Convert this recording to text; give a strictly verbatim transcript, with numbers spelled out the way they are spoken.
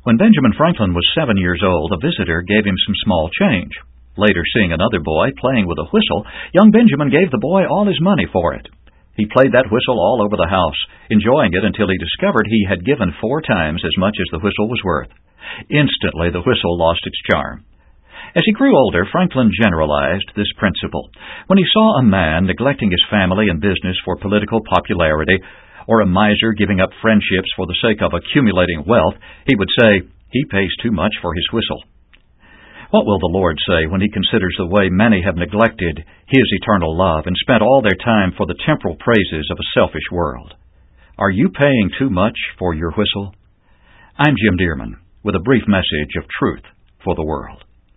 When Benjamin Franklin was seven years old, a visitor gave him some small change. Later, seeing another boy playing with a whistle, young Benjamin gave the boy all his money for it. He played that whistle all over the house, enjoying it until he discovered he had given four times as much as the whistle was worth. Instantly, the whistle lost its charm. As he grew older, Franklin generalized this principle. When he saw a man neglecting his family and business for political popularity, or a miser giving up friendships for the sake of accumulating wealth, he would say, "He pays too much for his whistle." What will the Lord say when He considers the way many have neglected His eternal love and spent all their time for the temporal praises of a selfish world? Are you paying too much for your whistle? I'm Jim Dearman with a brief message of truth for the world.